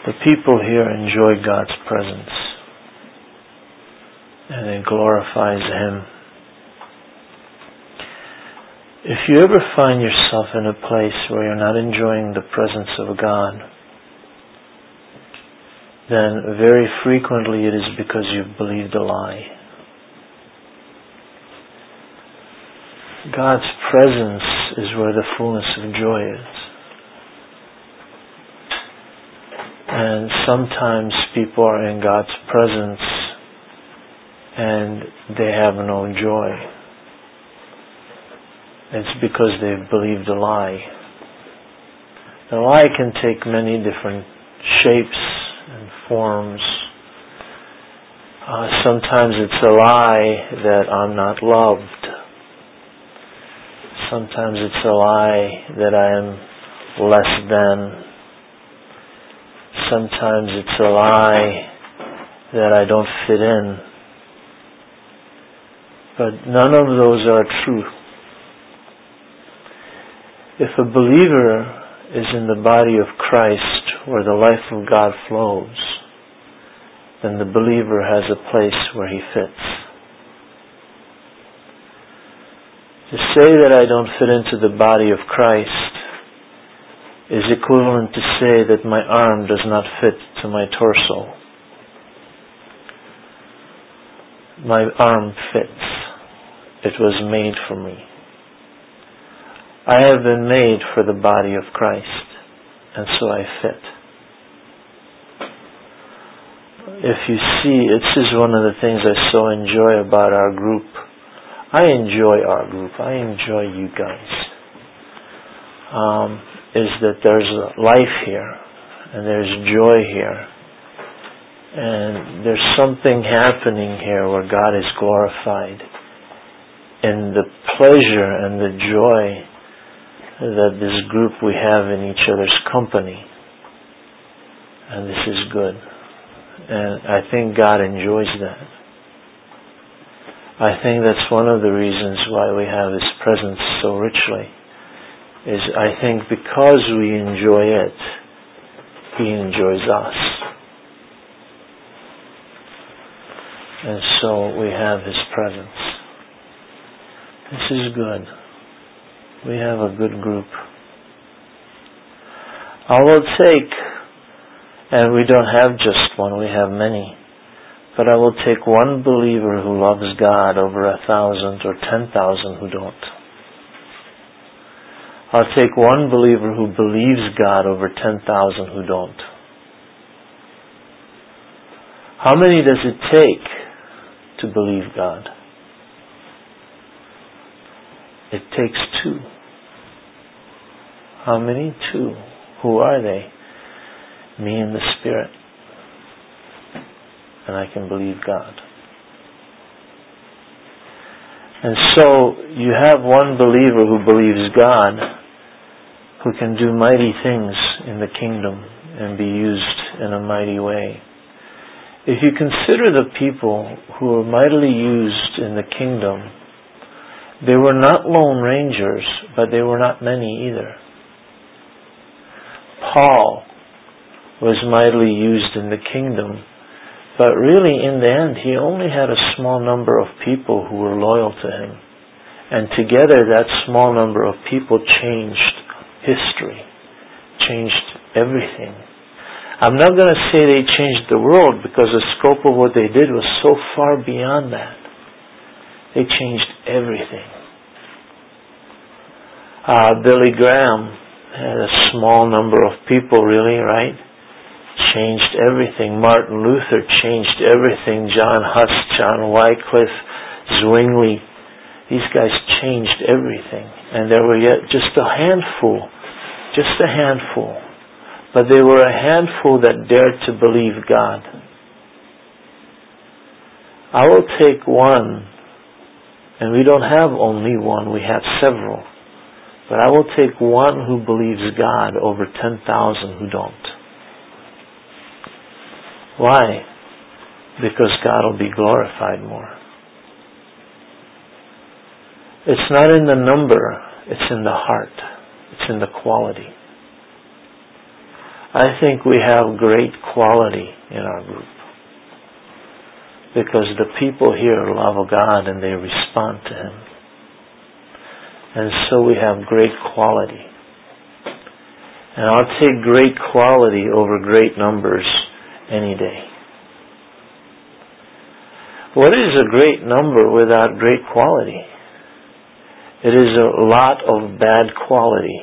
The people here enjoy God's presence, and it glorifies Him. If you ever find yourself in a place where you're not enjoying the presence of God, then very frequently it is because you've believed a lie. God's presence is where the fullness of joy is. And sometimes people are in God's presence and they have no joy. It's because they've believed a lie. The lie can take many different shapes and forms. Sometimes it's a lie that I'm not loved. Sometimes it's a lie that I am less than. Sometimes it's a lie that I don't fit in. But none of those are true. If a believer is in the body of Christ where the life of God flows, then the believer has a place where he fits. To say that I don't fit into the body of Christ is equivalent to say that my arm does not fit to my torso. My arm fits. It was made for me. I have been made for the body of Christ, and so I fit. If you see, this is one of the things I so enjoy about our group. I enjoy our group. I enjoy you guys. Is that there's life here, and there's joy here, and there's something happening here where God is glorified, and the pleasure and the joy that this group we have in each other's company, and this is good, and I think God enjoys that. I think that's one of the reasons why we have His presence so richly. Is I think because we enjoy it, He enjoys us. And so we have His presence. This is good. We have a good group. I will take, and we don't have just one, we have many, but I will take one believer who loves God over 1,000 or 10,000 who don't. I'll take one believer who believes God over 10,000 who don't. How many does it take to believe God? It takes 2. How many? 2. Who are they? Me and the Spirit. And I can believe God. And so you have one believer who believes God, who can do mighty things in the kingdom and be used in a mighty way. If you consider the people who were mightily used in the kingdom, they were not lone rangers, but they were not many either. Paul was mightily used in the kingdom, but really in the end he only had a small number of people who were loyal to him. And together that small number of people changed history, changed everything. I'm not going to say they changed the world because the scope of what they did was so far beyond that. They changed everything. Billy Graham had a small number of people really, right? Changed everything. Martin Luther changed everything. John Huss, John Wycliffe, Zwingli. These guys changed everything. And there were yet just a handful. But they were a handful that dared to believe God. I will take one, and we don't have only one, we have several. But I will take one who believes God over 10,000 who don't. Why? Because God will be glorified more. It's not in the number, it's in the heart. It's in the quality. I think we have great quality in our group. Because the people here love God and they respond to Him. And so we have great quality. And I'll take great quality over great numbers any day. What is a great number without great quality? It is a lot of bad quality.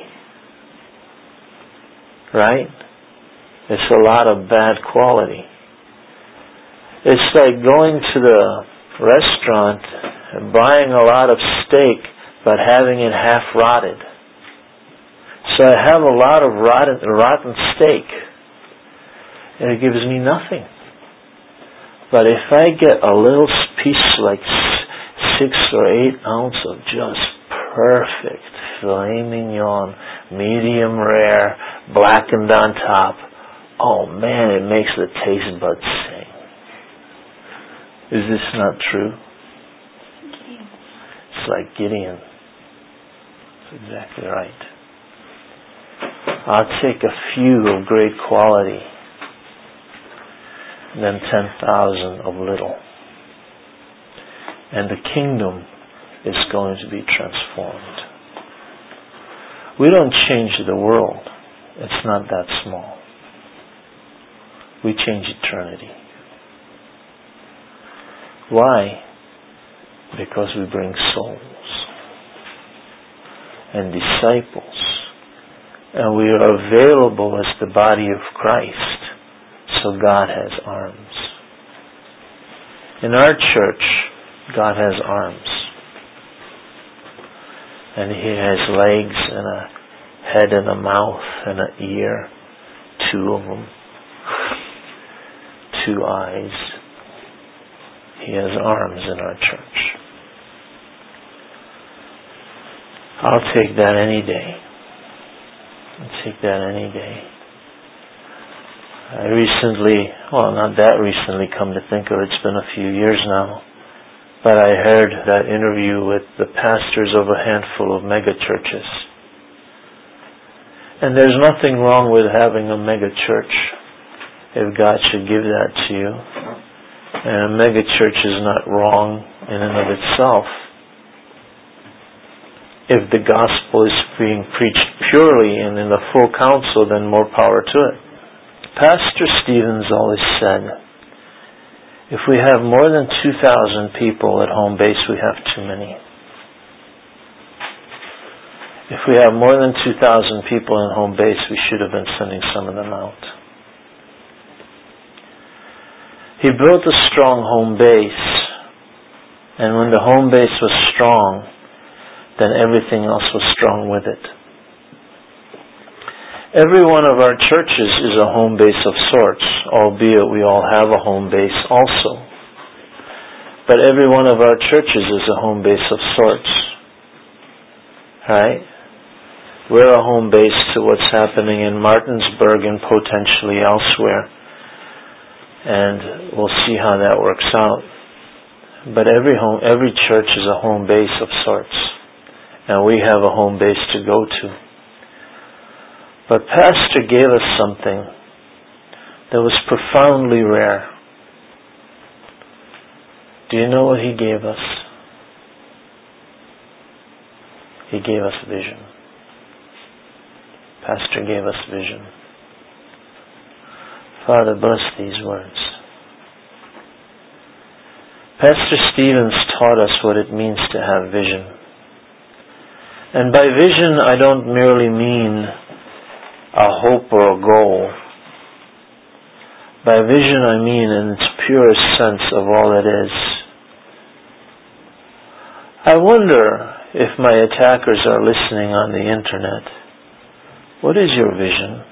Right? It's a lot of bad quality. It's like going to the restaurant and buying a lot of steak but having it half rotted. So I have a lot of rotten steak and it gives me nothing. But if I get a little piece like 6 or 8 ounce of just perfect filet mignon, medium rare, blackened on top, oh man, it makes the taste buds sing. Is this not true? It's like Gideon. That's exactly right. I'll take a few of great quality than 10,000 of little. And the kingdom is going to be transformed. We don't change the world. It's not that small. We change eternity. Why? Because we bring souls and disciples. And we are available as the body of Christ. So God has arms. In our church, God has arms. And He has legs and a head and a mouth and an ear. 2 of them. 2 eyes. He has arms in our church. I'll take that any day. I'll take that any day. I recently, well, not that recently, come to think of it, it's been a few years now, but I heard that interview with the pastors of a handful of mega churches. And there's nothing wrong with having a mega church if God should give that to you. And a mega church is not wrong in and of itself. If the gospel is being preached purely and in the full counsel, then more power to it. Pastor Stevens always said, if we have more than 2,000 people at home base, we have too many. If we have more than 2,000 people in home base, we should have been sending some of them out. He built a strong home base, and when the home base was strong, then everything else was strong with it. Every one of our churches is a home base of sorts, albeit we all have a home base also. But every one of our churches is a home base of sorts. Right? We're a home base to what's happening in Martinsburg and potentially elsewhere. And we'll see how that works out. But every church is a home base of sorts. And we have a home base to go to. But Pastor gave us something that was profoundly rare. Do you know what he gave us? He gave us vision. Pastor gave us vision. Father, bless these words. Pastor Stevens taught us what it means to have vision. And by vision, I don't merely mean a hope or a goal. By vision, I mean in its purest sense of all it is. I wonder if my attackers are listening on the internet. What is your vision?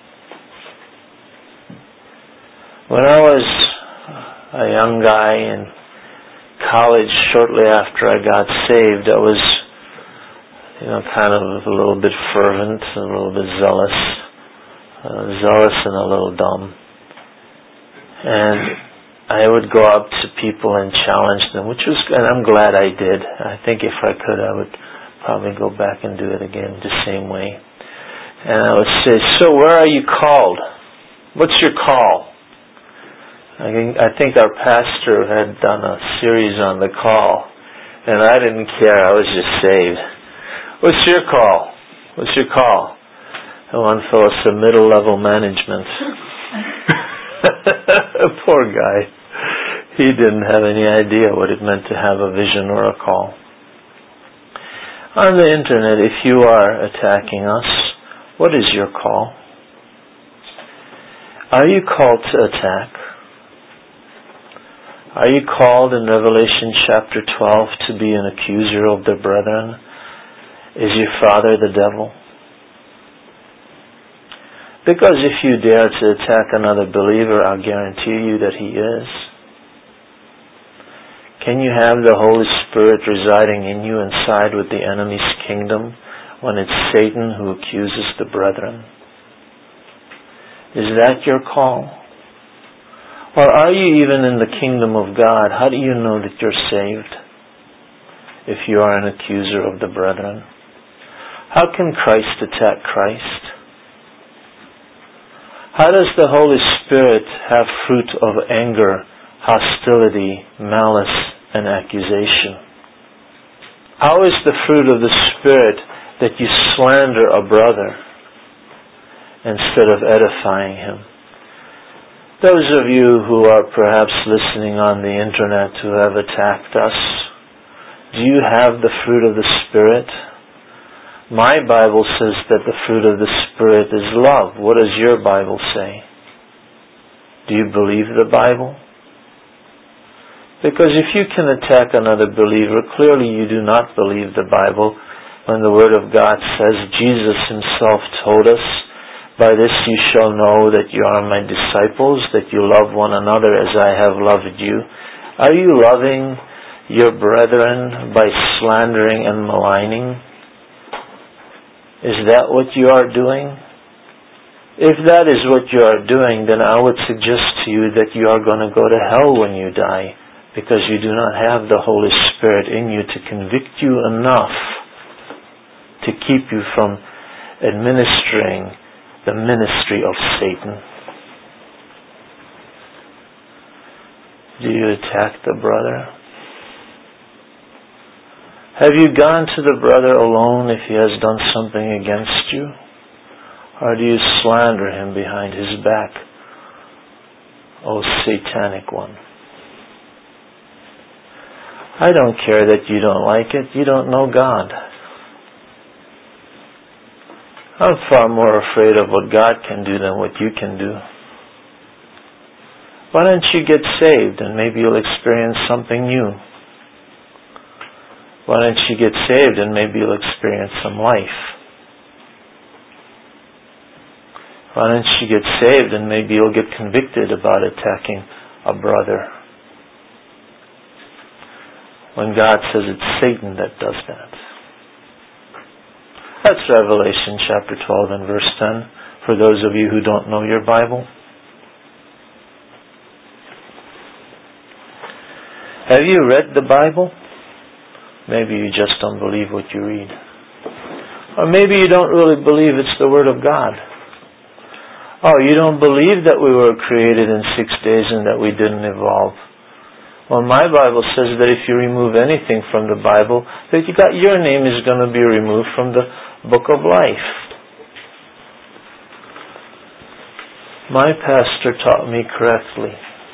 When I was a young guy in college, shortly after I got saved, I was, kind of a little bit fervent, a little bit zealous and a little dumb. And I would go up to people and challenge them, and I'm glad I did. I think if I could, I would probably go back and do it again the same way. And I would say, "So where are you called? What's your call?" I think our pastor had done a series on the call, and I didn't care. I was just saved. "What's your call? What's your call?" And one fellow said, "Middle-level management." Poor guy. He didn't have any idea what it meant to have a vision or a call. On the internet, if you are attacking us, what is your call? Are you called to attack? Are you called in Revelation chapter 12 to be an accuser of the brethren? Is your father the devil? Because if you dare to attack another believer, I'll guarantee you that he is. Can you have the Holy Spirit residing in you and side with the enemy's kingdom when it's Satan who accuses the brethren? Is that your call? Or are you even in the kingdom of God? How do you know that you're saved if you are an accuser of the brethren? How can Christ attack Christ? How does the Holy Spirit have fruit of anger, hostility, malice, and accusation? How is the fruit of the Spirit that you slander a brother instead of edifying him? Those of you who are perhaps listening on the internet who have attacked us, do you have the fruit of the Spirit? My Bible says that the fruit of the Spirit is love. What does your Bible say? Do you believe the Bible? Because if you can attack another believer, clearly you do not believe the Bible when the Word of God says, Jesus Himself told us, "By this you shall know that you are my disciples, that you love one another as I have loved you." Are you loving your brethren by slandering and maligning? Is that what you are doing? If that is what you are doing, then I would suggest to you that you are going to go to hell when you die, because you do not have the Holy Spirit in you to convict you enough to keep you from administering the ministry of Satan. Do you attack the brother? Have you gone to the brother alone if he has done something against you? Or do you slander him behind his back? O satanic one. I don't care that you don't like it. You don't know God. I'm far more afraid of what God can do than what you can do. Why don't you get saved and maybe you'll experience something new? Why don't you get saved and maybe you'll experience some life? Why don't you get saved and maybe you'll get convicted about attacking a brother? When God says it's Satan that does that. That's Revelation chapter 12 and verse 10 for those of you who don't know your Bible. Have you read the Bible? Maybe you just don't believe what you read. Or maybe you don't really believe it's the Word of God. Oh, you don't believe that we were created in 6 days and that we didn't evolve. Well, my Bible says that if you remove anything from the Bible, that your name is going to be removed from the book of life. My pastor taught me correctly.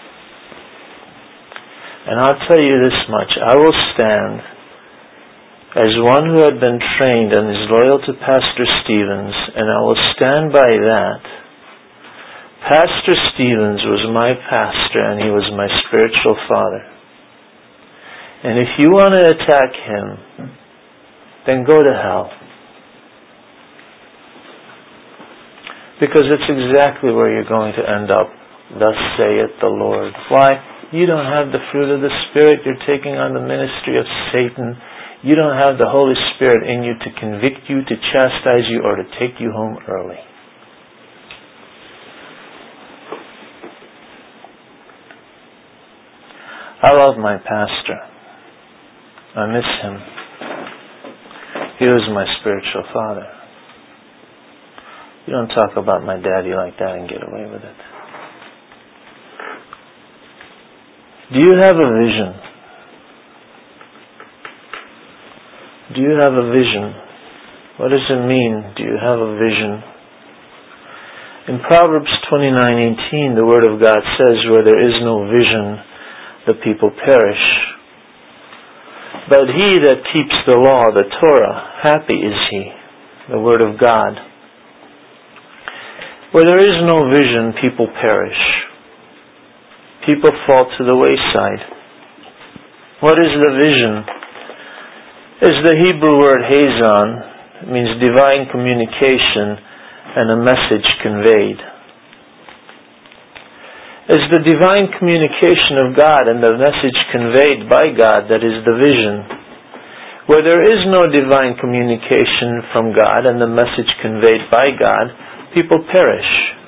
And I'll tell you this much. I will stand as one who had been trained and is loyal to Pastor Stevens, and I will stand by that. Pastor Stevens was my pastor and he was my spiritual father. And if you want to attack him, then go to hell. Because it's exactly where you're going to end up. Thus saith the Lord. Why? You don't have the fruit of the Spirit. You're taking on the ministry of Satan. You don't have the Holy Spirit in you to convict you, to chastise you, or to take you home early. I love my pastor. I miss him. He was my spiritual father. You don't talk about my daddy like that and get away with it. Do you have a vision? Do you have a vision? What does it mean? Do you have a vision? In Proverbs 29:18, the Word of God says, where there is no vision, the people perish. But he that keeps the law, the Torah, happy is he, the Word of God. Where there is no vision, people perish. People fall to the wayside. What is the vision? It's the Hebrew word hazon. It means divine communication and a message conveyed. It's the divine communication of God and the message conveyed by God that is the vision. Where there is no divine communication from God and the message conveyed by God, people perish.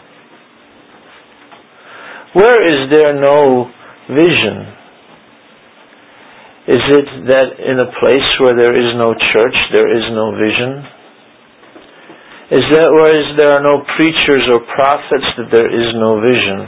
Where is there no vision? Is it that in a place where there is no church, there is no vision? Is that where there are no preachers or prophets that there is no vision?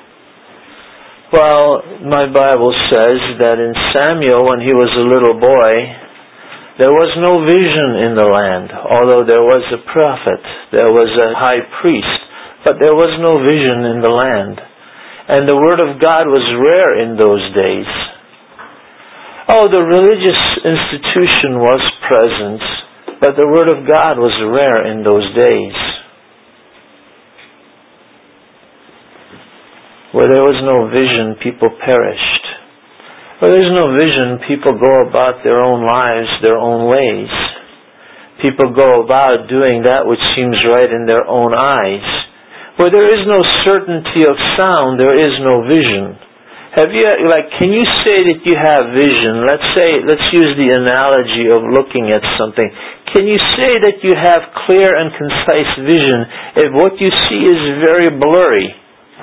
Well, my Bible says that in Samuel, when he was a little boy, there was no vision in the land, although there was a prophet, there was a high priest, but there was no vision in the land. And the Word of God was rare in those days. Oh, the religious institution was present, but the Word of God was rare in those days. Where there was no vision, people perished. Where there is no vision, people go about their own lives, their own ways. People go about doing that which seems right in their own eyes. Where there is no certainty of sound, there is no vision. Can you say that you have vision? Let's use the analogy of looking at something. Can you say that you have clear and concise vision if what you see is very blurry?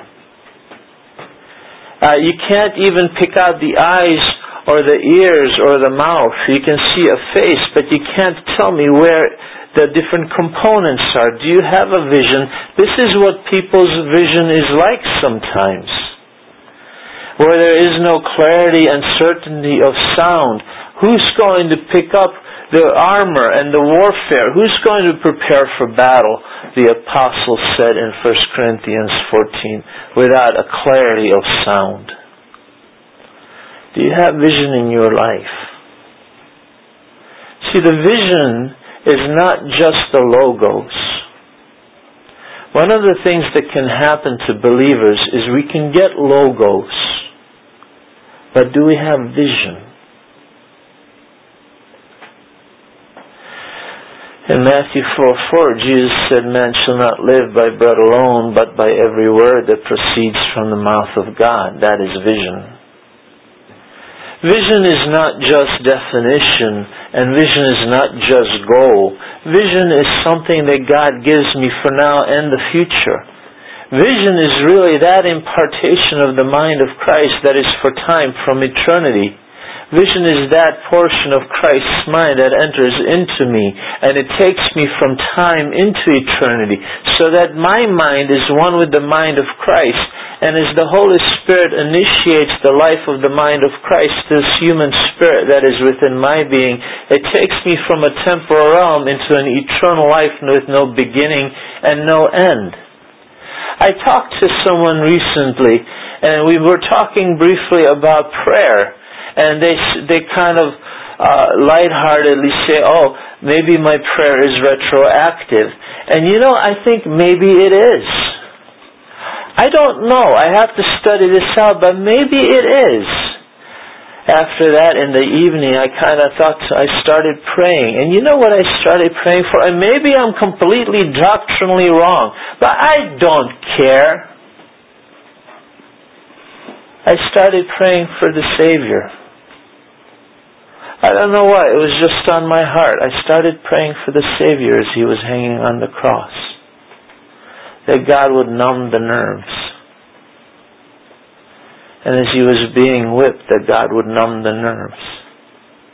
You can't even pick out the eyes or the ears or the mouth. You can see a face, but you can't tell me where the different components are. Do you have a vision? This is what people's vision is like sometimes. Where there is no clarity and certainty of sound. Who's going to pick up the armor and the warfare? Who's going to prepare for battle? The apostle said in 1 Corinthians 14, without a clarity of sound. Do you have vision in your life? See, the vision is not just the logos. One of the things that can happen to believers is we can get logos, but do we have vision? In Matthew 4:4, Jesus said, man shall not live by bread alone, but by every word that proceeds from the mouth of God. That is vision. Vision is not just definition, and vision is not just goal. Vision is something that God gives me for now and the future. Vision is really that impartation of the mind of Christ that is for time from eternity. Vision is that portion of Christ's mind that enters into me, and it takes me from time into eternity, so that my mind is one with the mind of Christ. And as the Holy Spirit initiates the life of the mind of Christ, this human spirit that is within my being, it takes me from a temporal realm into an eternal life with no beginning and no end. I talked to someone recently, and we were talking briefly about prayer. And they kind of lightheartedly say, oh, maybe my prayer is retroactive. And I think maybe it is. I don't know. I have to study this out, but maybe it is. After that, in the evening, I kind of thought, I started praying. And you know what I started praying for? And maybe I'm completely doctrinally wrong, but I don't care. I started praying for the Savior. I don't know why, it was just on my heart. I started praying for the Savior as He was hanging on the cross. That God would numb the nerves. And as He was being whipped, that God would numb the nerves.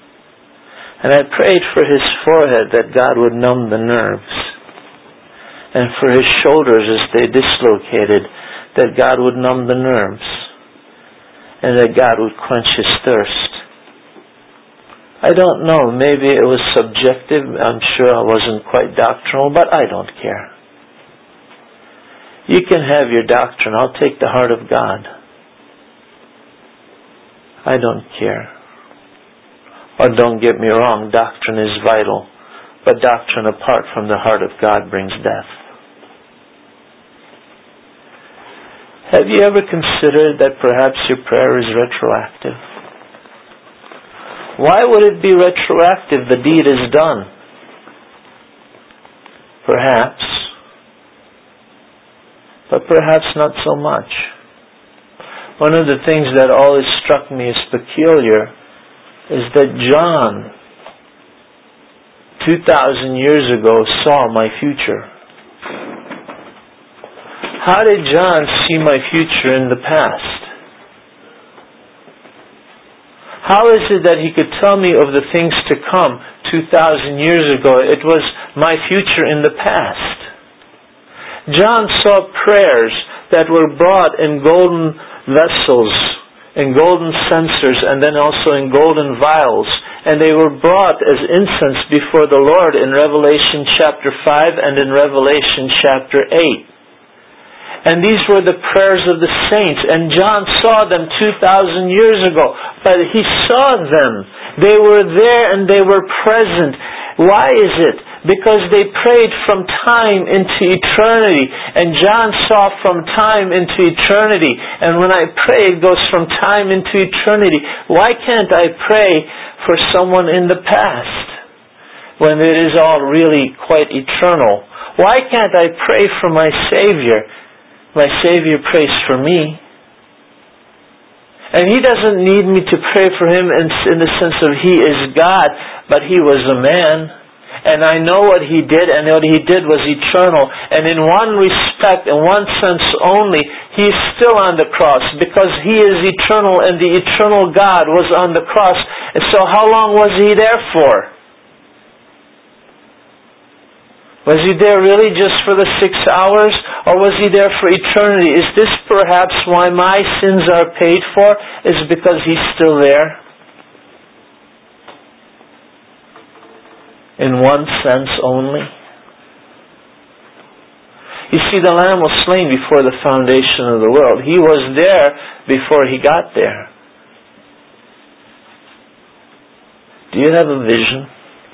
And I prayed for His forehead, that God would numb the nerves. and for his shoulders as they dislocated, that God would numb the nerves and that God would quench his thirst. I don't know, maybe it was subjective. I'm sure I wasn't quite doctrinal, but I don't care. You can have your doctrine. I'll take the heart of God. I don't care. Or don't get me wrong, doctrine is vital, but doctrine apart from the heart of God brings death. Have you ever considered that perhaps your prayer is retroactive? Why would it be retroactive? The deed is done. Perhaps. But perhaps not so much. One of the things that always struck me as peculiar is that John, 2,000 years ago, saw my future. How did John see my future in the past? How is it that he could tell me of the things to come 2,000 years ago? It was my future in the past. John saw prayers that were brought in golden vessels, in golden censers, and then also in golden vials. And they were brought as incense before the Lord in Revelation chapter 5 and in Revelation chapter 8. And these were the prayers of the saints. And John saw them 2,000 years ago. But he saw them. They were there and they were present. Why is it? Because they prayed from time into eternity. And John saw from time into eternity. And when I pray, it goes from time into eternity. Why can't I pray for someone in the past when it is all really quite eternal? Why can't I pray for my Savior? My Savior prays for me. And He doesn't need me to pray for Him in the sense of He is God, but He was a man. And I know what He did, and what He did was eternal. And in one respect, in one sense only, He is still on the cross, because He is eternal, and the eternal God was on the cross. And so how long was He there for? Was He there really just for the 6 hours? Or was He there for eternity? Is this perhaps why my sins are paid for? Is because He's still there? In one sense only. You see, the Lamb was slain before the foundation of the world. He was there before He got there. Do you have a vision?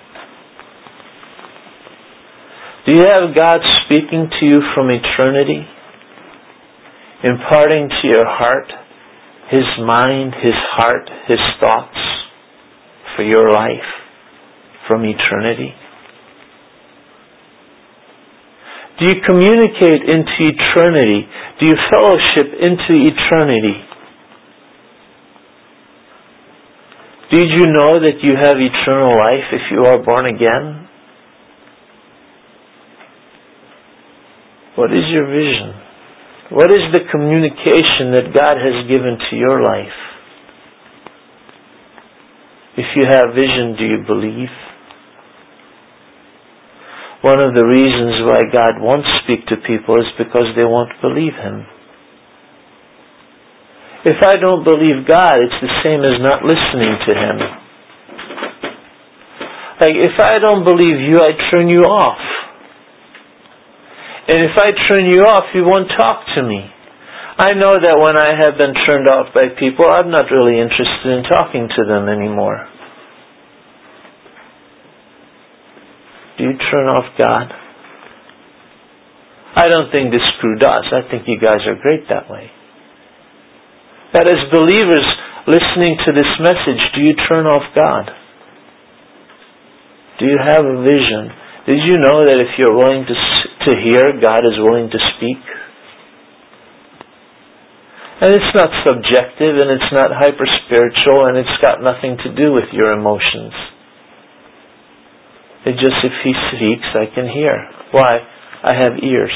Do you have God speaking to you from eternity? Imparting to your heart His mind, His heart, His thoughts for your life from eternity? Do you communicate into eternity? Do you fellowship into eternity? Did you know that you have eternal life if you are born again? What is your vision? What is the communication that God has given to your life? If you have vision, do you believe? One of the reasons why God won't speak to people is because they won't believe Him. If I don't believe God, it's the same as not listening to Him. Like, if I don't believe you, I turn you off. And if I turn you off, you won't talk to me. I know that when I have been turned off by people, I'm not really interested in talking to them anymore. Do you turn off God? I don't think this crew does. I think you guys are great that way. But as believers listening to this message, do you turn off God? Do you have a vision? Did you know that if you're willing to hear, God is willing to speak? And it's not subjective, and it's not hyper-spiritual, and it's got nothing to do with your emotions. It just, if He speaks, I can hear. Why? I have ears.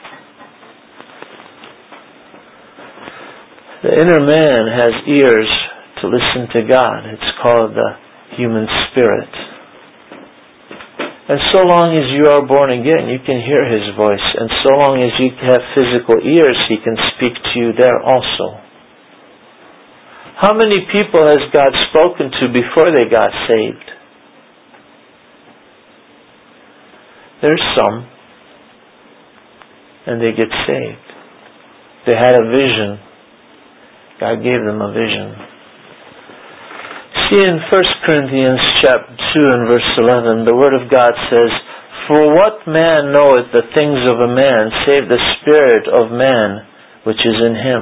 The inner man has ears to listen to God. It's called the human spirit. And so long as you are born again, you can hear His voice. And so long as you have physical ears, He can speak to you there also. How many people has God spoken to before they got saved? There's some. And they get saved. They had a vision. God gave them a vision. See, in 1 Corinthians chapter 2 and verse 11, the Word of God says, "For what man knoweth the things of a man, save the spirit of man which is in him?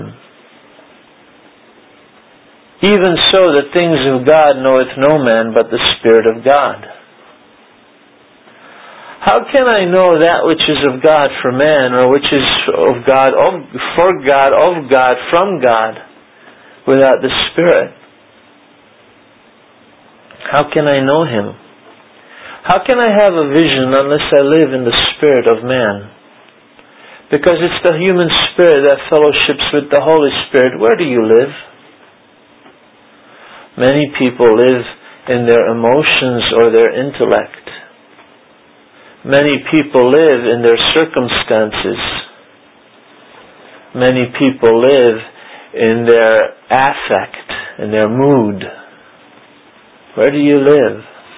Even so the things of God knoweth no man but the Spirit of God." How can I know that which is of God for man, or which is of God, for God, of God, from God, without the Spirit? How can I know Him? How can I have a vision unless I live in the spirit of man? Because it's the human spirit that fellowships with the Holy Spirit. Where do you live? Many people live in their emotions or their intellect. Many people live in their circumstances. Many people live in their affect, in their mood. Where do you live?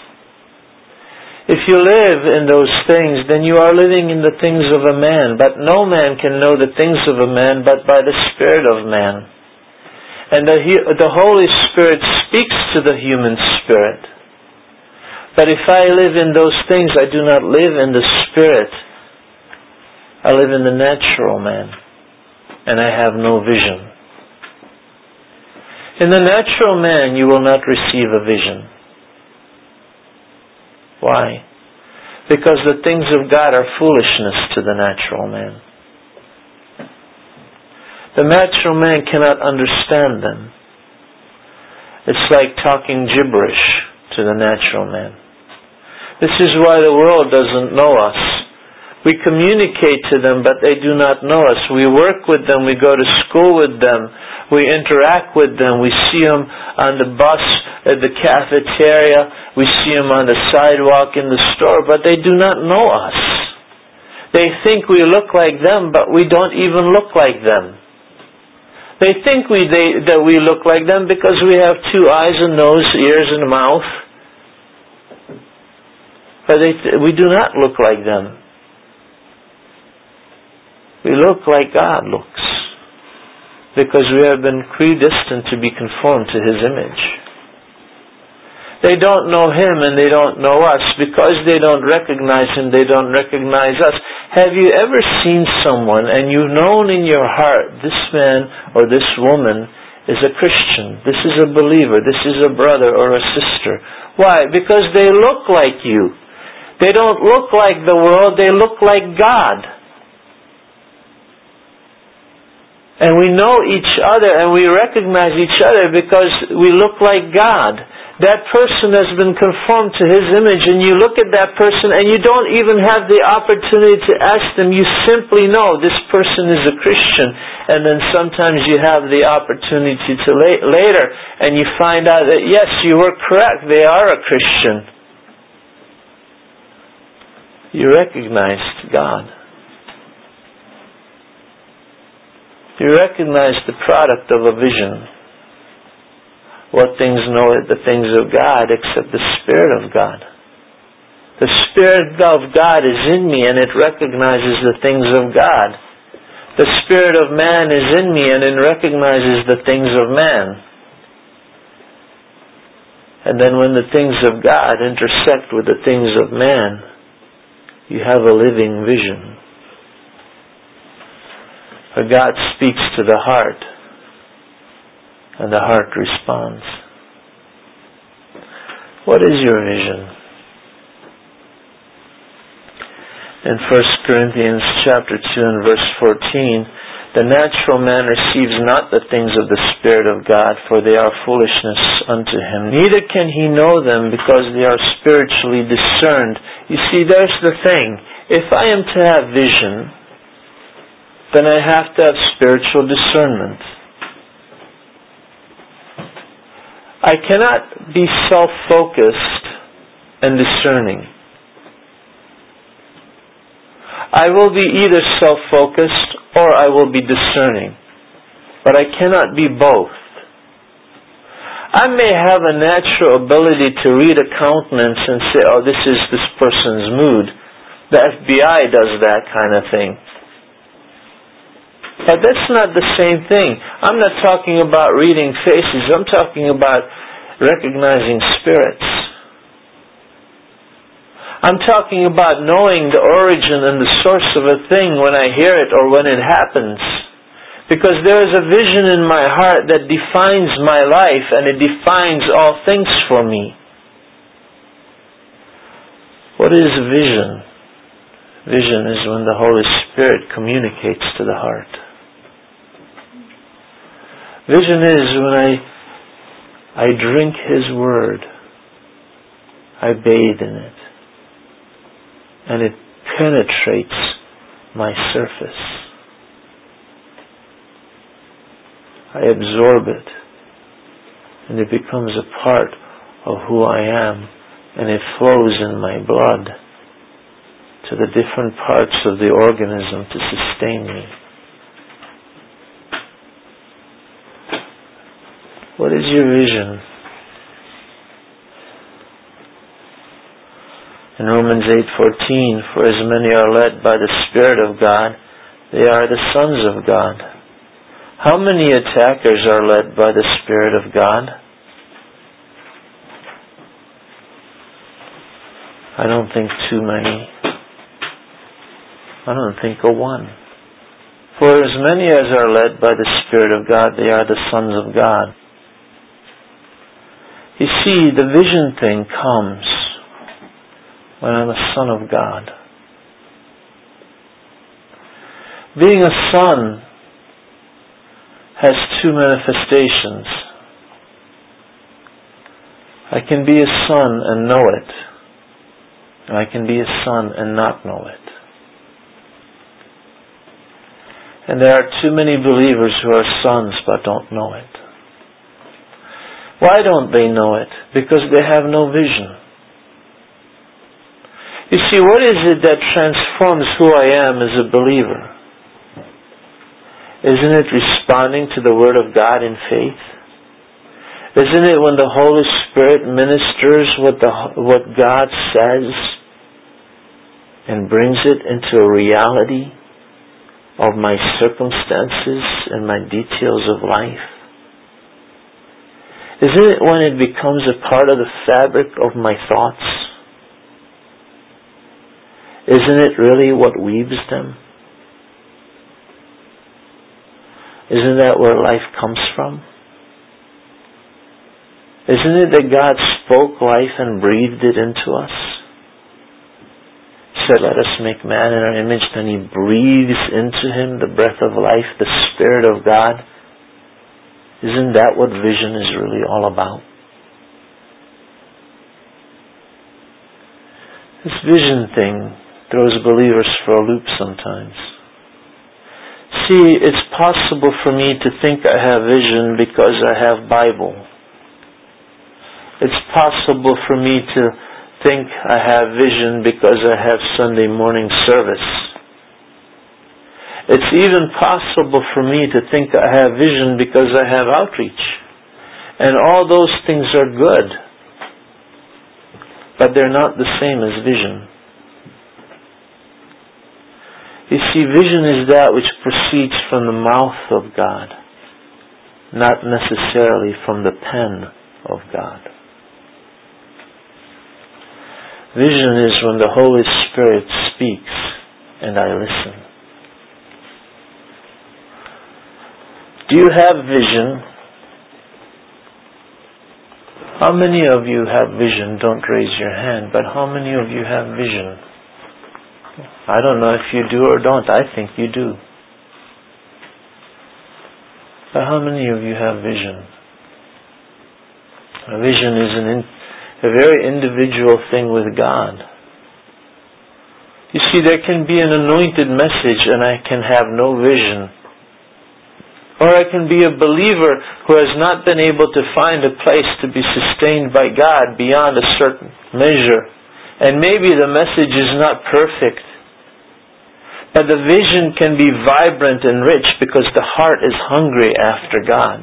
If you live in those things, then you are living in the things of a man. But no man can know the things of a man but by the Spirit of man. And the Holy Spirit speaks to the human spirit. But if I live in those things, I do not live in the Spirit. I live in the natural man. And I have no vision. In the natural man, you will not receive a vision. Why? Because the things of God are foolishness to the natural man. The natural man cannot understand them. It's like talking gibberish to the natural man. This is why the world doesn't know us. We communicate to them, but they do not know us. We work with them, we go to school with them, we interact with them, we see them on the bus, at the cafeteria, we see them on the sidewalk in the store, but they do not know us. They think we look like them, but we don't even look like them. They think that we look like them because we have 2 eyes, a nose, ears, and a mouth. But we do not look like them. We look like God looks, because we have been predestined to be conformed to His image. They don't know Him and they don't know us. Because they don't recognize Him, they don't recognize us. Have you ever seen someone and you've known in your heart, this man or this woman is a Christian, this is a believer, this is a brother or a sister? Why? Because they look like you. They don't look like the world, they look like God. And we know each other and we recognize each other because we look like God. That person has been conformed to His image, and you look at that person and you don't even have the opportunity to ask them. You simply know this person is a Christian. And then sometimes you have the opportunity to later and you find out that yes, you were correct, they are a Christian. You recognized God. You recognize the product of a vision. What things know it, the things of God, except the Spirit of God. The Spirit of God is in me and it recognizes the things of God. The Spirit of man is in me and it recognizes the things of man. And then when the things of God intersect with the things of man, you have a living vision. For God speaks to the heart, and the heart responds. What is your vision? In 1 Corinthians chapter 2 and verse 14, the natural man receives not the things of the Spirit of God, for they are foolishness unto him. Neither can he know them, because they are spiritually discerned. You see, there's the thing. If I am to have vision, then I have to have spiritual discernment. I cannot be self-focused and discerning. I will be either self-focused or I will be discerning. But I cannot be both. I may have a natural ability to read a countenance and say, oh, this is this person's mood. The FBI does that kind of thing. But that's not the same thing. I'm not talking about reading faces. I'm talking about recognizing spirits. I'm talking about knowing the origin and the source of a thing when I hear it or when it happens. Because there is a vision in my heart that defines my life and it defines all things for me. What is vision? Vision is when the Holy Spirit communicates to the heart. Vision is when I drink His Word. I bathe in it. And it penetrates my surface. I absorb it. And it becomes a part of who I am. And it flows in my blood to the different parts of the organism to sustain me. What is your vision? In Romans 8:14, for as many are led by the Spirit of God, they are the sons of God. How many attackers are led by the Spirit of God? I don't think too many. I don't think a one. For as many as are led by the Spirit of God, they are the sons of God. You see, the vision thing comes when I'm a son of God. Being a son has two manifestations. I can be a son and know it. And I can be a son and not know it. And there are too many believers who are sons but don't know it. Why don't they know it? Because they have no vision. You see, what is it that transforms who I am as a believer? Isn't it responding to the Word of God in faith? Isn't it when the Holy Spirit ministers what God says and brings it into a reality of my circumstances and my details of life? Isn't it when it becomes a part of the fabric of my thoughts? Isn't it really what weaves them? Isn't that where life comes from? Isn't it that God spoke life and breathed it into us? He said, let us make man in our image. Then He breathes into him the breath of life, the Spirit of God. Isn't that what vision is really all about? This vision thing throws believers for a loop sometimes. See, it's possible for me to think I have vision because I have Bible. It's possible for me to think I have vision because I have Sunday morning service. It's even possible for me to think I have vision because I have outreach. And all those things are good. But they're not the same as vision. You see, vision is that which proceeds from the mouth of God, not necessarily from the pen of God. Vision is when the Holy Spirit speaks and I listen. Do you have vision? How many of you have vision? Don't raise your hand, but how many of you have vision? I don't know if you do or don't. I think you do. But how many of you have vision? A vision is a very individual thing with God. You see, there can be an anointed message and I can have no vision. Or I can be a believer who has not been able to find a place to be sustained by God beyond a certain measure. And maybe the message is not perfect. But the vision can be vibrant and rich because the heart is hungry after God.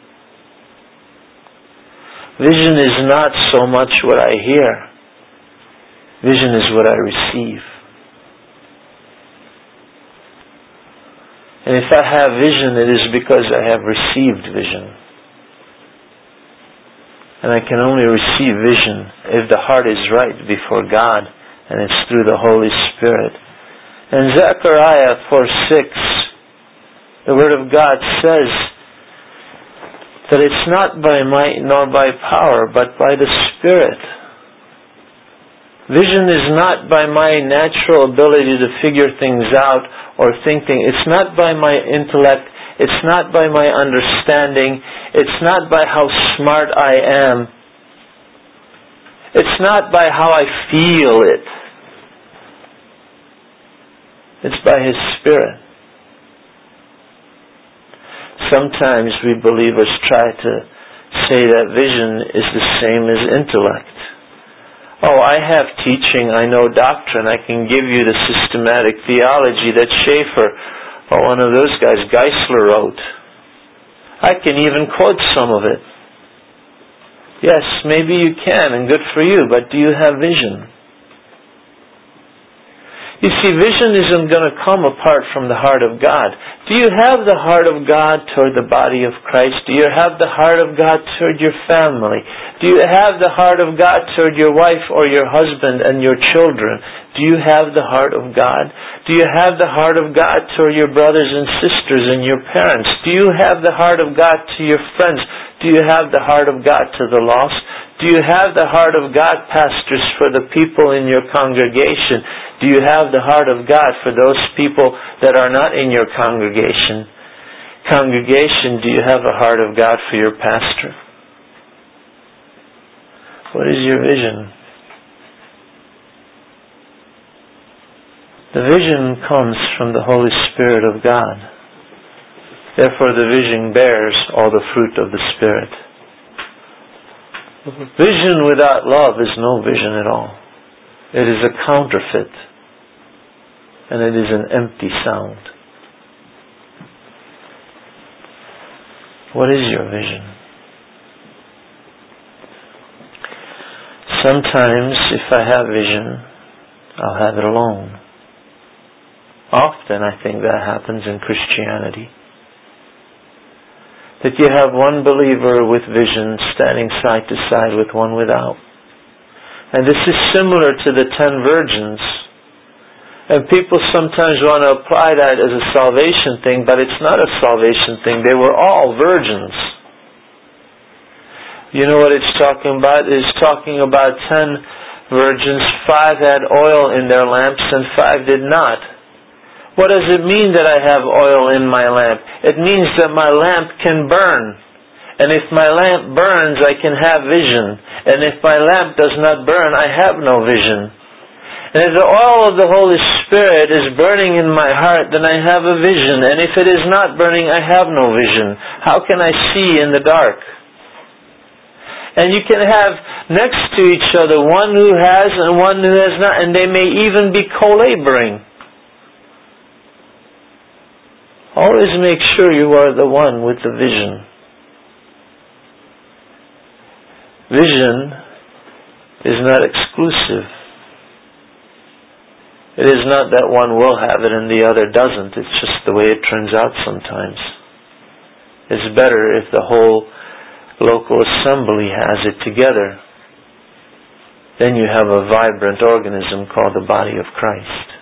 Vision is not so much what I hear. Vision is what I receive. And if I have vision, it is because I have received vision. And I can only receive vision if the heart is right before God, and it's through the Holy Spirit. In Zechariah 4:6, the Word of God says that it's not by might nor by power, but by the Spirit. Vision is not by my natural ability to figure things out or thinking. It's not by my intellect. It's not by my understanding. It's not by how smart I am. It's not by how I feel it. It's by His Spirit. Sometimes we believers try to say that vision is the same as intellect. Oh, I have teaching, I know doctrine, I can give you the systematic theology that Schaeffer, or one of those guys, Geisler, wrote. I can even quote some of it. Yes, maybe you can, and good for you, but do you have vision? You see, vision isn't going to come apart from the heart of God. Do you have the heart of God toward the body of Christ? Do you have the heart of God toward your family? Do you have the heart of God toward your wife or your husband and your children? Do you have the heart of God? Do you have the heart of God toward your brothers and sisters and your parents? Do you have the heart of God to your friends? Do you have the heart of God to the lost? Do you have the heart of God, pastors, for the people in your congregation? Do you have the heart of God for those people that are not in your congregation? Congregation, do you have a heart of God for your pastor? What is your vision? The vision comes from the Holy Spirit of God. Therefore the vision bears all the fruit of the Spirit. Vision without love is no vision at all. It is a counterfeit. And it is an empty sound. What is your vision? Sometimes, if I have vision, I'll have it alone. Often, I think that happens in Christianity. That you have one believer with vision standing side to side with one without. And this is similar to the 10 virgins. And people sometimes want to apply that as a salvation thing, but it's not a salvation thing. They were all virgins. You know what it's talking about? It's talking about 10 virgins. 5 had oil in their lamps and 5 did not. What does it mean that I have oil in my lamp? It means that my lamp can burn. And if my lamp burns, I can have vision. And if my lamp does not burn, I have no vision. And if the oil of the Holy Spirit is burning in my heart, then I have a vision. And if it is not burning, I have no vision. How can I see in the dark? And you can have next to each other one who has and one who has not. And they may even be co-laboring. Always make sure you are the one with the vision. Vision is not exclusive. It is not that one will have it and the other doesn't. It's just the way it turns out sometimes. It's better if the whole local assembly has it together. Then you have a vibrant organism called the body of Christ.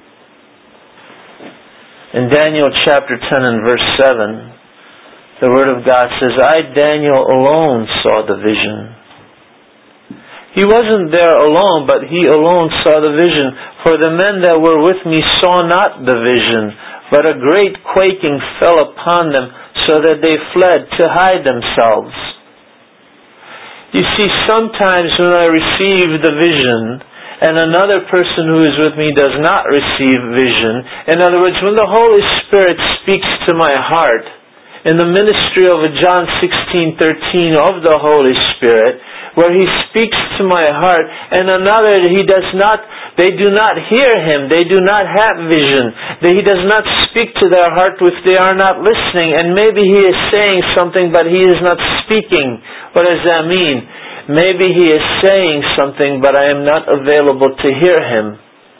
In Daniel chapter 10 and verse 7, the Word of God says, I, Daniel, alone saw the vision. He wasn't there alone, but he alone saw the vision. For the men that were with me saw not the vision, but a great quaking fell upon them, so that they fled to hide themselves. You see, sometimes when I receive the vision, and another person who is with me does not receive vision. In other words, when the Holy Spirit speaks to my heart, in the ministry of John 16:13 of the Holy Spirit, where He speaks to my heart, and another they do not hear Him, they do not have vision, He does not speak to their heart if they are not listening, and maybe He is saying something but He is not speaking. What does that mean? Maybe He is saying something but I am not available to hear Him.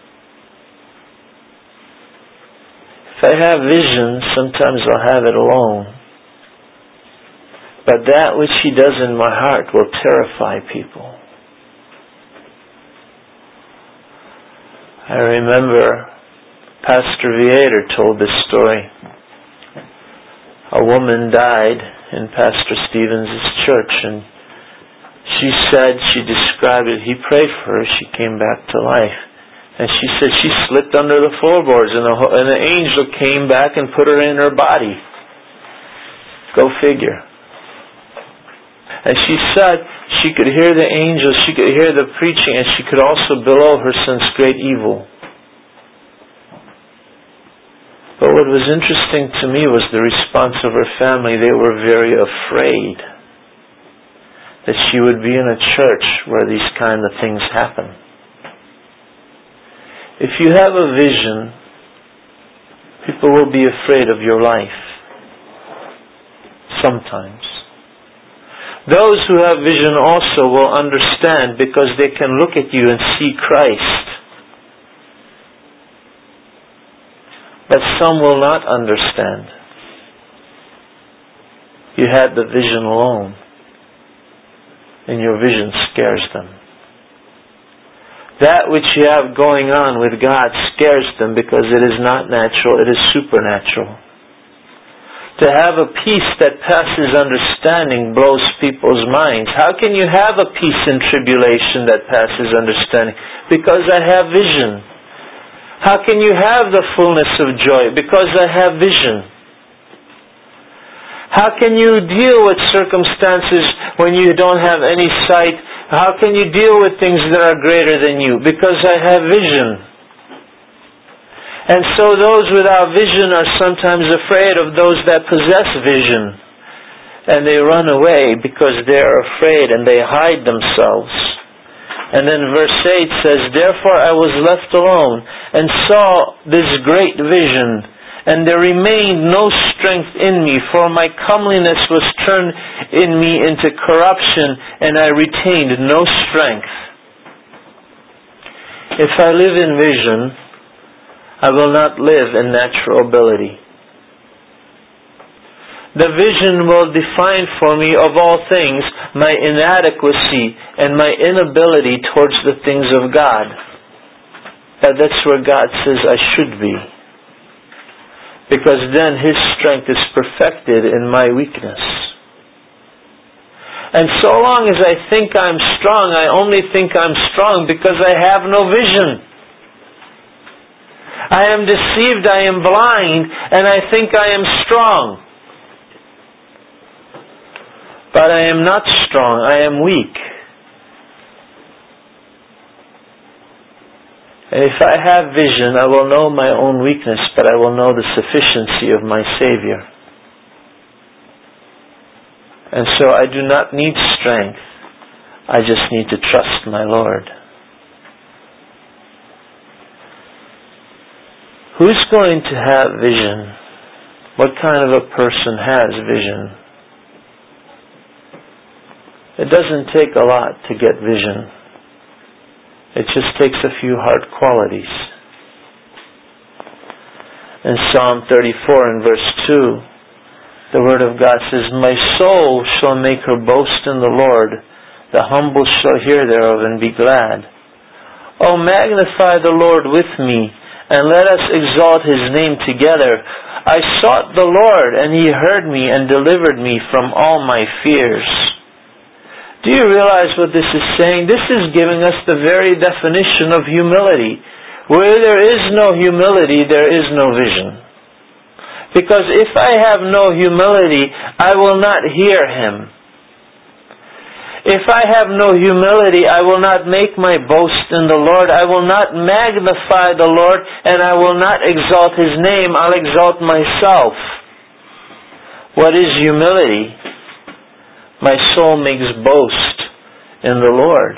If I have vision, sometimes I'll have it alone. But that which He does in my heart will terrify people. I remember Pastor Vietor told this story. A woman died in Pastor Stevens' church, and she described it. He prayed for her. She came back to life. And she said she slipped under the floorboards, and an angel came back and put her in her body. Go figure. And she said she could hear the angels, she could hear the preaching, and she could also below her sense great evil. But what was interesting to me was the response of her family. They were very afraid that she would be in a church where these kind of things happen. If you have a vision, people will be afraid of your life. Sometimes. Those who have vision also will understand because they can look at you and see Christ. But some will not understand. You had the vision alone, and your vision scares them. That which you have going on with God scares them because it is not natural, it is supernatural. To have a peace that passes understanding blows people's minds. How can you have a peace in tribulation that passes understanding? Because I have vision. How can you have the fullness of joy? Because I have vision. How can you deal with circumstances when you don't have any sight? How can you deal with things that are greater than you? Because I have vision. And so those without vision are sometimes afraid of those that possess vision. And they run away because they are afraid and they hide themselves. And then verse 8 says, "Therefore I was left alone and saw this great vision. And there remained no strength in me, for my comeliness was turned in me into corruption, and I retained no strength." If I live in vision, I will not live in natural ability. The vision will define for me, of all things, my inadequacy and my inability towards the things of God. That's where God says I should be. Because then His strength is perfected in my weakness. And so long as I think I'm strong, I only think I'm strong because I have no vision. I am deceived, I am blind, and I think I am strong. But I am not strong, I am weak. If I have vision, I will know my own weakness, but I will know the sufficiency of my Savior. And so I do not need strength. I just need to trust my Lord. Who's going to have vision? What kind of a person has vision? It doesn't take a lot to get vision. It just takes a few hard qualities. In Psalm 34 and verse 2, the Word of God says, "My soul shall make her boast in the Lord. The humble shall hear thereof and be glad. O magnify the Lord with me, and let us exalt His name together. I sought the Lord, and He heard me and delivered me from all my fears." Do you realize what this is saying? This is giving us the very definition of humility. Where there is no humility, there is no vision. Because if I have no humility, I will not hear Him. If I have no humility, I will not make my boast in the Lord. I will not magnify the Lord, and I will not exalt His name. I'll exalt myself. What is humility? My soul makes boast in the Lord.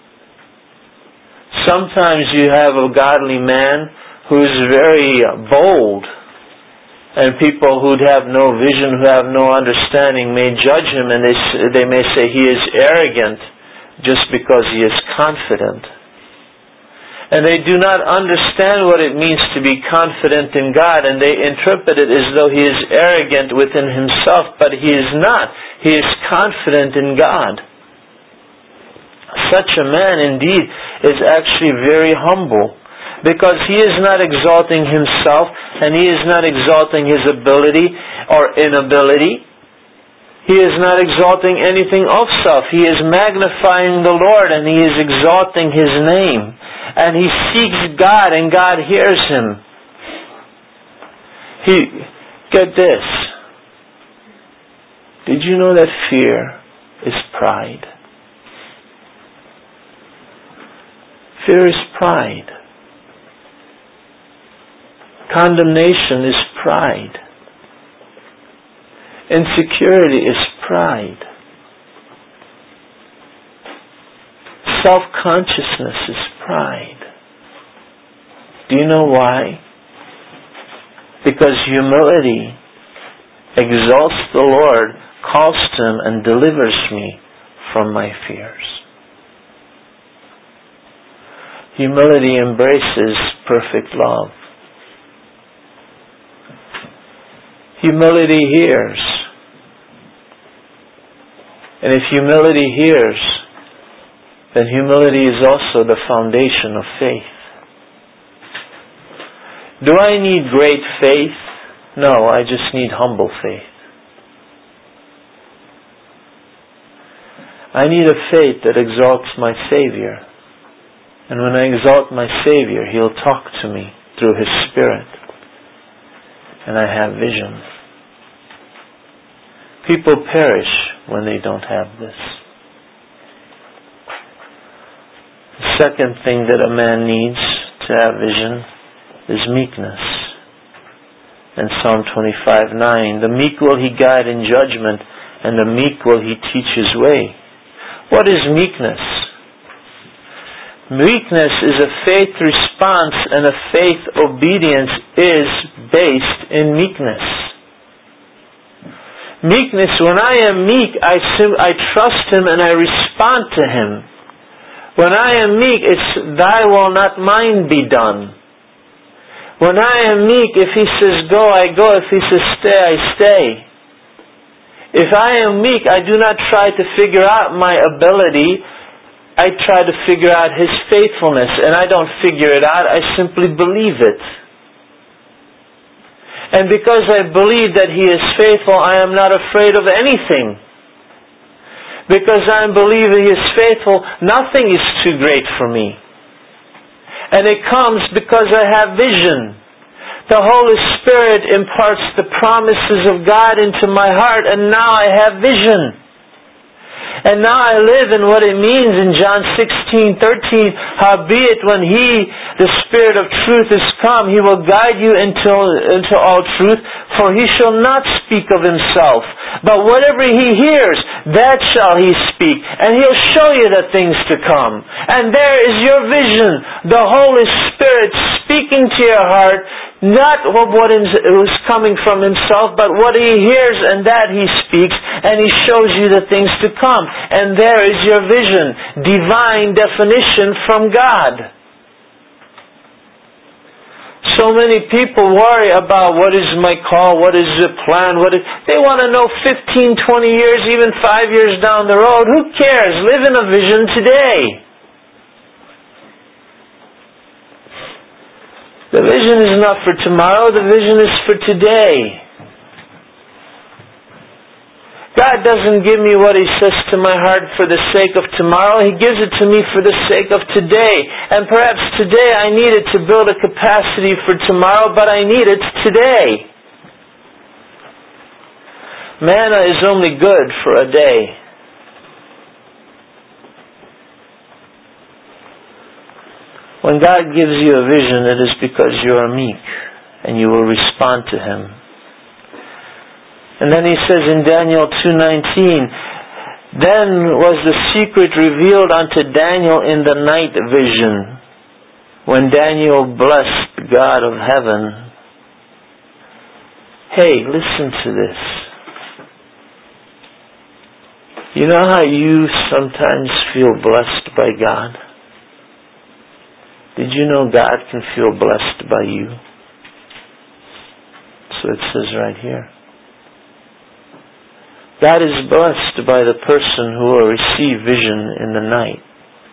Sometimes you have a godly man who is very bold, and people who have no vision, who have no understanding, may judge him, and they may say he is arrogant just because he is confident. And they do not understand what it means to be confident in God, and they interpret it as though he is arrogant within himself, but he is not. He is confident in God. Such a man indeed is actually very humble, because he is not exalting himself, and he is not exalting his ability or inability. He is not exalting anything of self. He is magnifying the Lord, and he is exalting His name. And he seeks God, and God hears him. Get this. Did you know that fear is pride? Fear is pride. Condemnation is pride. Insecurity is pride. Self-consciousness is pride. Do you know why? Because humility exalts the Lord, calls to Him, and delivers me from my fears. Humility embraces perfect love. Humility hears. And if humility hears, then humility is also the foundation of faith. Do I need great faith? No, I just need humble faith. I need a faith that exalts my Savior. And when I exalt my Savior, He'll talk to me through His Spirit. And I have vision. People perish when they don't have this. The second thing that a man needs to have vision is meekness. In Psalm 25:9, the meek will He guide in judgment, and the meek will He teach His way. What is meekness? Meekness is a faith response, and a faith obedience is based in meekness. Meekness, when I am meek, I trust Him and I respond to Him. When I am meek, it's Thy will, not mine, be done. When I am meek, if He says go, I go. If He says stay, I stay. If I am meek, I do not try to figure out my ability. I try to figure out His faithfulness. And I don't figure it out, I simply believe it. And because I believe that He is faithful, I am not afraid of anything. Because I believe He is faithful, nothing is too great for me. And it comes because I have vision. The Holy Spirit imparts the promises of God into my heart, and now I have vision. And now I live in what it means in John 16:13. Howbeit when He, the Spirit of truth, is come, He will guide you into all truth, for He shall not speak of Himself, but whatever He hears, that shall He speak, and He'll show you the things to come. And there is your vision, the Holy Spirit speaking to your heart, not what is coming from Himself, but what He hears, and that He speaks, and He shows you the things to come. And there is your vision, divine definition from God. So many people worry about what is my call, what is the plan, they want to know 15, 20 years, even 5 years down the road. Who cares? Live in a vision today. The vision is not for tomorrow, the vision is for today. God doesn't give me what He says to my heart for the sake of tomorrow. He gives it to me for the sake of today. And perhaps today I need it to build a capacity for tomorrow, but I need it today. Manna is only good for a day. When God gives you a vision, it is because you are meek and you will respond to Him. And then He says in Daniel 2:19, Then was the secret revealed unto Daniel in the night vision, when Daniel blessed God of heaven. Hey, listen to this. You know how you sometimes feel blessed by God? Did you know God can feel blessed by you? So it says right here. God is blessed by the person who will receive vision in the night.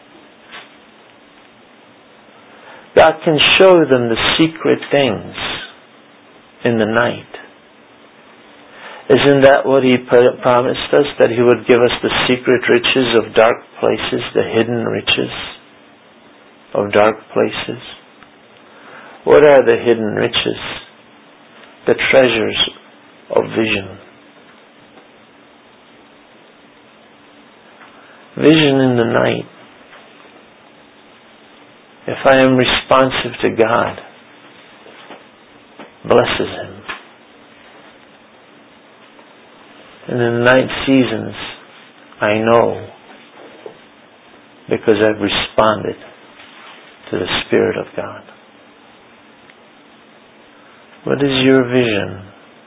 God can show them the secret things in the night. Isn't that what He promised us? That He would give us the secret riches of dark places, the hidden riches of dark places. What are the hidden riches? The treasures of vision. Vision in the night. If I am responsive to God, blesses Him. And in the night seasons, I know, because I've responded to the Spirit of God. What is your vision?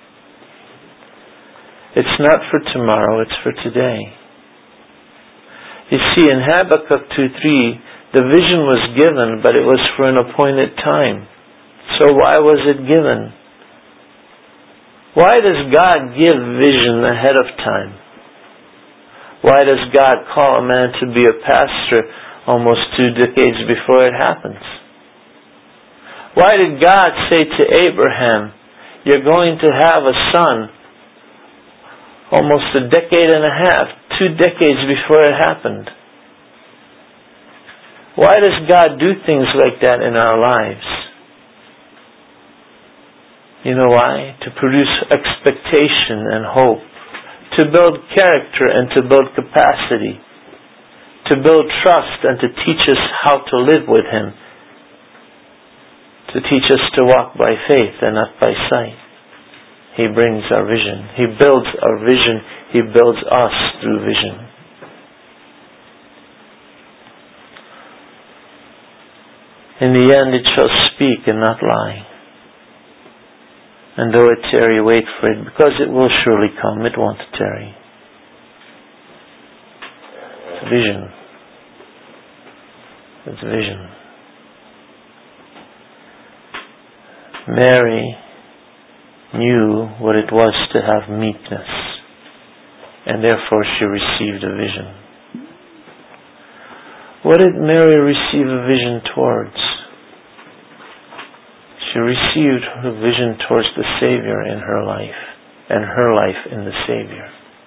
It's not for tomorrow, it's for today. You see, in Habakkuk 2:3, the vision was given, but it was for an appointed time. So why was it given? Why does God give vision ahead of time? Why does God call a man to be a pastor almost 2 decades before it happens? Why did God say to Abraham, you're going to have a son almost a decade and a half, 2 decades before it happened? Why does God do things like that in our lives? You know why? To produce expectation and hope. To build character and to build capacity. To build trust and to teach us how to live with Him. To teach us to walk by faith and not by sight. He brings our vision. He builds our vision. He builds us through vision. In the end it shall speak and not lie. And though it tarry, wait for it, because it will surely come. It won't tarry. It's vision. It's vision. Mary knew what it was to have meekness, and therefore she received a vision. What did Mary receive a vision towards? She received her vision towards the Savior in her life, and her life in the Savior.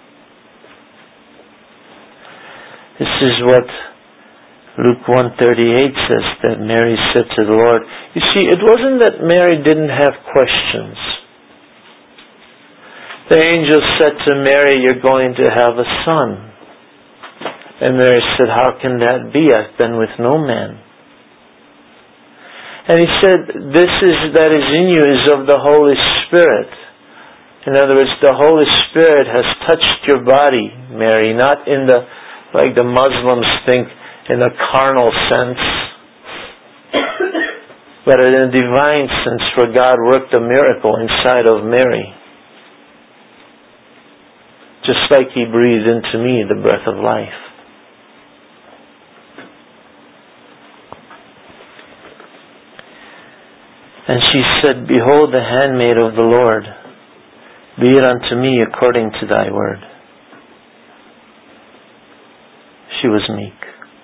This is what Luke 1:38 says, that Mary said to the Lord. You see, it wasn't that Mary didn't have questions. The angel said to Mary, you're going to have a son. And Mary said, how can that be? I've been with no man. And He said, this that is in you is of the Holy Spirit. In other words, the Holy Spirit has touched your body, Mary, not in the, like the Muslims think, in a carnal sense, but in a divine sense, where God worked a miracle inside of Mary. Just like He breathed into me the breath of life. And she said, behold the handmaid of the Lord, be it unto me according to thy word. She was meek.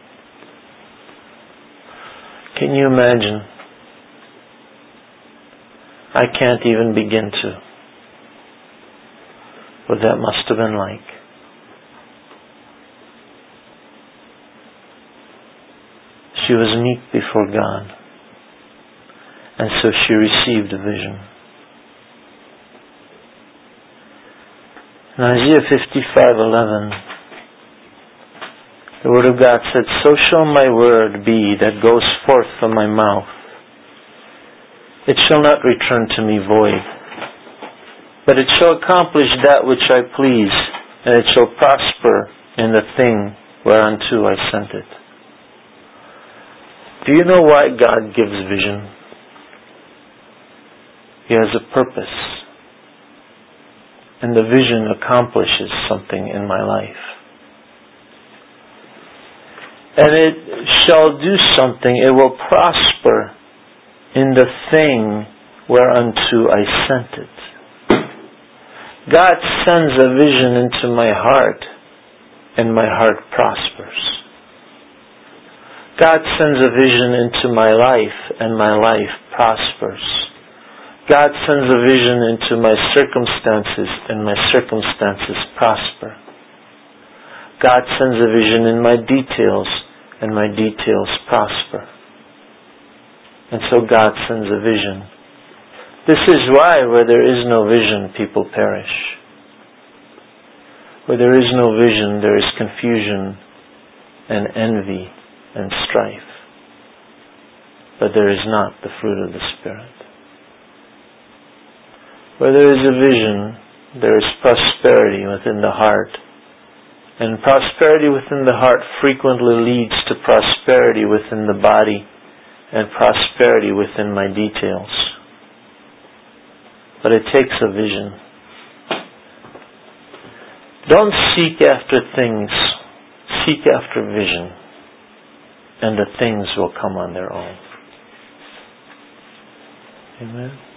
Can you imagine? I can't even begin to. What that must have been like. She was meek before God. And so she received a vision. In Isaiah 55:11, the Word of God said, so shall my word be that goes forth from my mouth. It shall not return to me void, but it shall accomplish that which I please, and it shall prosper in the thing whereunto I sent it. Do you know why God gives vision? He has a purpose. And the vision accomplishes something in my life. And it shall do something. It will prosper in the thing whereunto I sent it. God sends a vision into my heart, and my heart prospers. God sends a vision into my life, and my life prospers. God sends a vision into my circumstances, and my circumstances prosper. God sends a vision in my details, and my details prosper. And so God sends a vision. This is why where there is no vision, people perish. Where there is no vision, there is confusion and envy and strife. But there is not the fruit of the Spirit. Where there is a vision, there is prosperity within the heart. And prosperity within the heart frequently leads to prosperity within the body and prosperity within my details. But it takes a vision. Don't seek after things. Seek after vision. And the things will come on their own. Amen.